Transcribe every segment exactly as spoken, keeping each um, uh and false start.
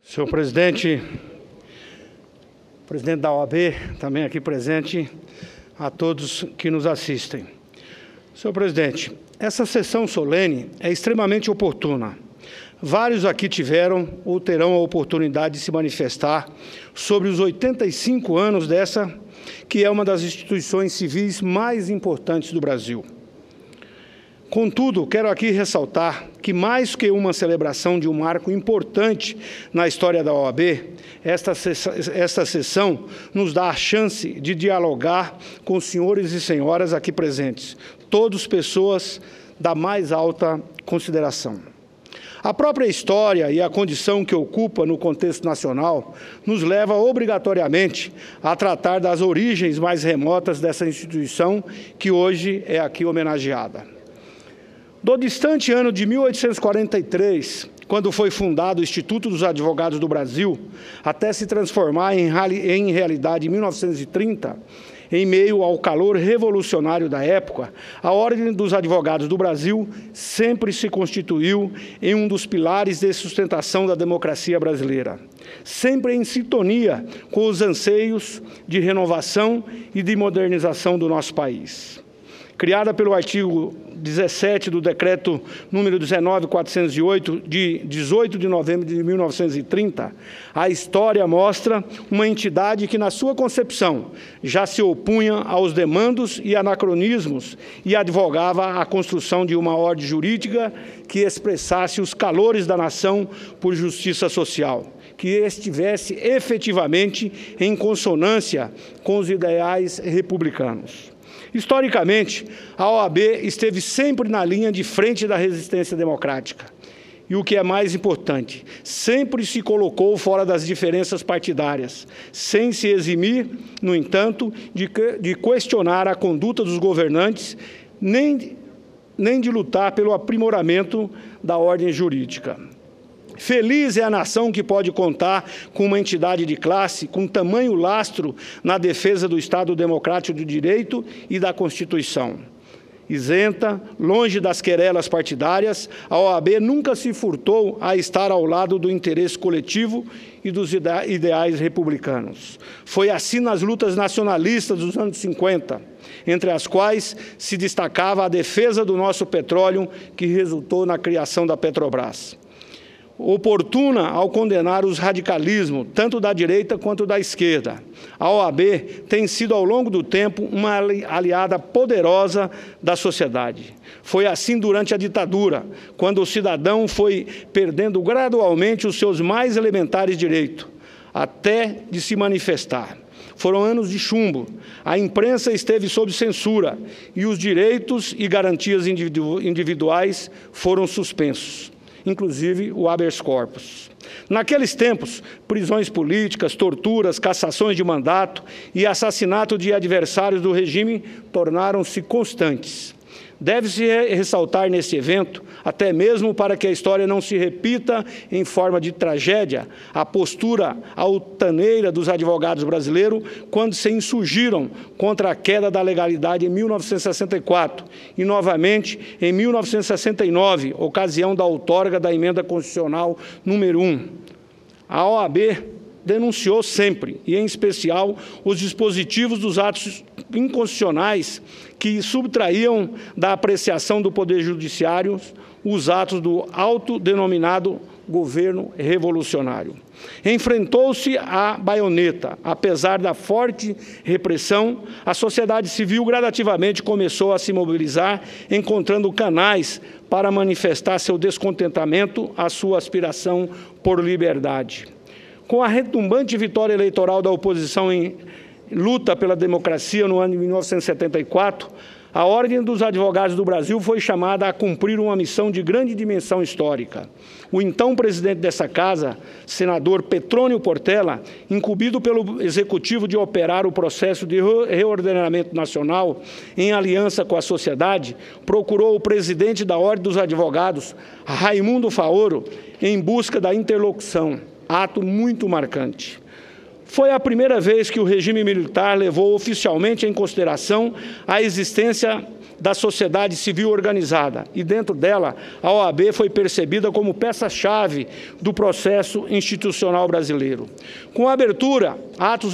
Senhor presidente, presidente da O A B, também aqui presente, a todos que nos assistem. Senhor presidente, essa sessão solene é extremamente oportuna. Vários aqui tiveram ou terão a oportunidade de se manifestar sobre os oitenta e cinco anos dessa, que é uma das instituições civis mais importantes do Brasil. Contudo, quero aqui ressaltar que, mais que uma celebração de um marco importante na história da O A B, esta, esta sessão nos dá a chance de dialogar com os senhores e senhoras aqui presentes, todos pessoas da mais alta consideração. A própria história e a condição que ocupa no contexto nacional nos leva obrigatoriamente a tratar das origens mais remotas dessa instituição que hoje é aqui homenageada. Do distante ano de mil oitocentos e quarenta e três, quando foi fundado o Instituto dos Advogados do Brasil, até se transformar em, em realidade em mil novecentos e trinta, em meio ao calor revolucionário da época, a Ordem dos Advogados do Brasil sempre se constituiu em um dos pilares de sustentação da democracia brasileira, sempre em sintonia com os anseios de renovação e de modernização do nosso país. Criada pelo artigo dezessete do Decreto número dezenove mil quatrocentos e oito, de dezoito de novembro de mil novecentos e trinta, a história mostra uma entidade que, na sua concepção, já se opunha aos demandos e anacronismos e advogava a construção de uma ordem jurídica que expressasse os calores da nação por justiça social, que estivesse efetivamente em consonância com os ideais republicanos. Historicamente, a O A B esteve sempre na linha de frente da resistência democrática. E o que é mais importante, sempre se colocou fora das diferenças partidárias, sem se eximir, no entanto, de, de questionar a conduta dos governantes, nem, nem de lutar pelo aprimoramento da ordem jurídica. Feliz é a nação que pode contar com uma entidade de classe com tamanho lastro na defesa do Estado Democrático de Direito e da Constituição. Isenta, longe das querelas partidárias, a O A B nunca se furtou a estar ao lado do interesse coletivo e dos ideais republicanos. Foi assim nas lutas nacionalistas dos anos cinquenta, entre as quais se destacava a defesa do nosso petróleo, que resultou na criação da Petrobras. Oportuna ao condenar os radicalismos, tanto da direita quanto da esquerda. A O A B tem sido, ao longo do tempo, uma aliada poderosa da sociedade. Foi assim durante a ditadura, quando o cidadão foi perdendo gradualmente os seus mais elementares direitos, até de se manifestar. Foram anos de chumbo, a imprensa esteve sob censura e os direitos e garantias individu- individuais foram suspensos, inclusive o habeas corpus. Naqueles tempos, prisões políticas, torturas, cassações de mandato e assassinato de adversários do regime tornaram-se constantes. Deve-se ressaltar nesse evento, até mesmo para que a história não se repita em forma de tragédia, a postura altaneira dos advogados brasileiros quando se insurgiram contra a queda da legalidade em mil novecentos e sessenta e quatro e, novamente, em mil novecentos e sessenta e nove, ocasião da outorga da Emenda Constitucional número um. A O A B denunciou sempre, e em especial, os dispositivos dos atos inconstitucionais que subtraíam da apreciação do Poder Judiciário os atos do autodenominado governo revolucionário. Enfrentou-se a baioneta. Apesar da forte repressão, a sociedade civil gradativamente começou a se mobilizar, encontrando canais para manifestar seu descontentamento, a sua aspiração por liberdade. Com a retumbante vitória eleitoral da oposição em luta pela democracia no ano de mil novecentos e setenta e quatro, a Ordem dos Advogados do Brasil foi chamada a cumprir uma missão de grande dimensão histórica. O então presidente dessa casa, senador Petrônio Portela, incumbido pelo Executivo de operar o processo de reordenamento nacional em aliança com a sociedade, procurou o presidente da Ordem dos Advogados, Raimundo Faoro, em busca da interlocução, ato muito marcante. Foi a primeira vez que o regime militar levou oficialmente em consideração a existência da sociedade civil organizada, e dentro dela a O A B foi percebida como peça-chave do processo institucional brasileiro. Com a abertura, atos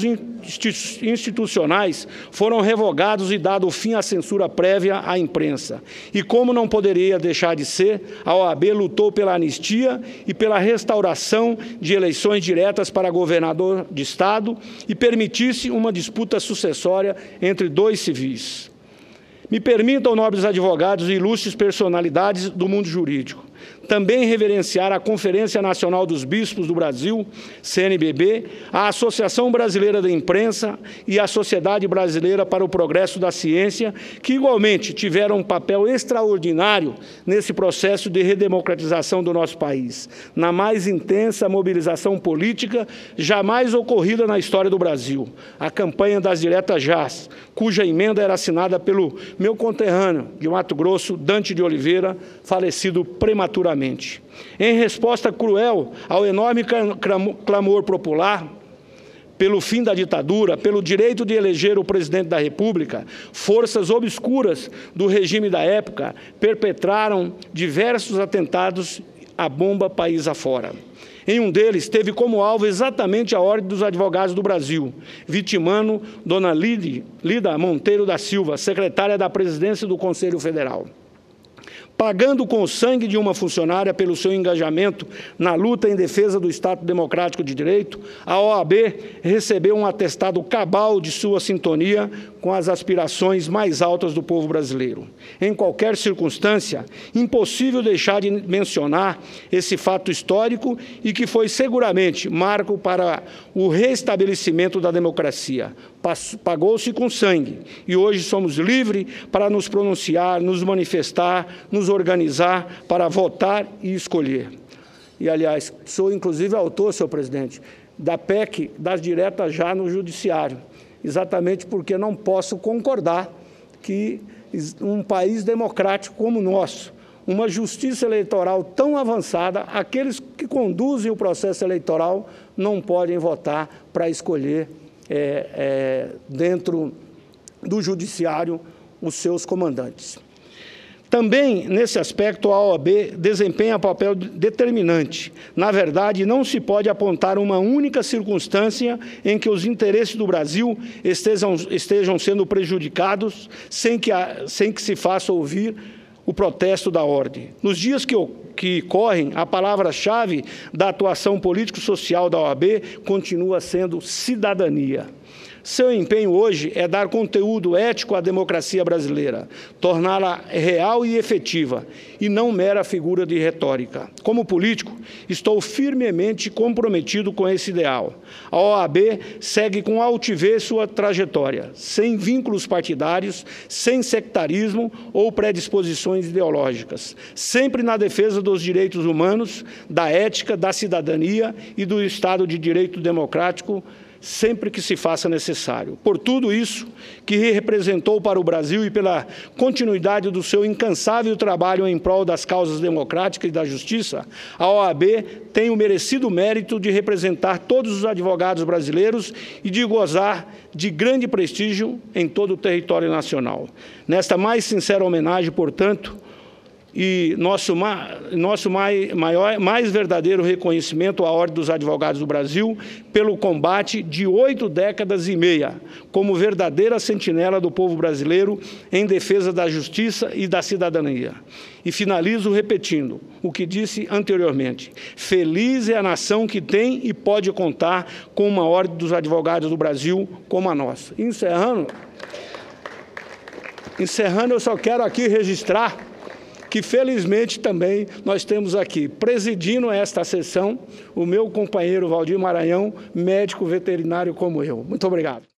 institucionais foram revogados e dado fim à censura prévia à imprensa. E como não poderia deixar de ser, a O A B lutou pela anistia e pela restauração de eleições diretas para governador de Estado e permitisse uma disputa sucessória entre dois civis. Me permitam, nobres advogados e ilustres personalidades do mundo jurídico, também reverenciar a Conferência Nacional dos Bispos do Brasil, C N B B, a Associação Brasileira da Imprensa e a Sociedade Brasileira para o Progresso da Ciência, que igualmente tiveram um papel extraordinário nesse processo de redemocratização do nosso país, na mais intensa mobilização política jamais ocorrida na história do Brasil, a campanha das Diretas Já, cuja emenda era assinada pelo meu conterrâneo de Mato Grosso, Dante de Oliveira, falecido prematuramente. Em resposta cruel ao enorme clamor popular pelo fim da ditadura, pelo direito de eleger o presidente da República, forças obscuras do regime da época perpetraram diversos atentados à bomba país afora. Em um deles, teve como alvo exatamente a Ordem dos Advogados do Brasil, vitimando Dona Lida Monteiro da Silva, secretária da Presidência do Conselho Federal. Pagando com o sangue de uma funcionária pelo seu engajamento na luta em defesa do Estado Democrático de Direito, a O A B recebeu um atestado cabal de sua sintonia com as aspirações mais altas do povo brasileiro. Em qualquer circunstância, impossível deixar de mencionar esse fato histórico e que foi seguramente marco para o restabelecimento da democracia. Pagou-se com sangue e hoje somos livres para nos pronunciar, nos manifestar, nos organizar para votar e escolher. E, aliás, sou inclusive autor, senhor presidente, da P E C das Diretas Já no Judiciário, exatamente porque não posso concordar que um país democrático como o nosso, uma justiça eleitoral tão avançada, aqueles que conduzem o processo eleitoral não podem votar para escolher É, é, dentro do judiciário os seus comandantes. Também, nesse aspecto, a O A B desempenha papel determinante. Na verdade, não se pode apontar uma única circunstância em que os interesses do Brasil estejam, estejam sendo prejudicados sem que, a, sem que se faça ouvir o protesto da ordem. Nos dias que, que correm, a palavra-chave da atuação político-social da O A B continua sendo cidadania. Seu empenho hoje é dar conteúdo ético à democracia brasileira, torná-la real e efetiva, e não mera figura de retórica. Como político, estou firmemente comprometido com esse ideal. A O A B segue com altivez sua trajetória, sem vínculos partidários, sem sectarismo ou predisposições ideológicas, sempre na defesa dos direitos humanos, da ética, da cidadania e do Estado de Direito democrático, sempre que se faça necessário. Por tudo isso que representou para o Brasil e pela continuidade do seu incansável trabalho em prol das causas democráticas e da justiça, a O A B tem o merecido mérito de representar todos os advogados brasileiros e de gozar de grande prestígio em todo o território nacional. Nesta mais sincera homenagem, portanto, e nosso, nosso maior, mais verdadeiro reconhecimento à Ordem dos Advogados do Brasil pelo combate de oito décadas e meia, como verdadeira sentinela do povo brasileiro em defesa da justiça e da cidadania. E finalizo repetindo o que disse anteriormente: feliz é a nação que tem e pode contar com uma Ordem dos Advogados do Brasil como a nossa. Encerrando, encerrando eu só quero aqui registrar que, felizmente, também nós temos aqui, presidindo esta sessão, o meu companheiro Valdir Maranhão, médico veterinário como eu. Muito obrigado.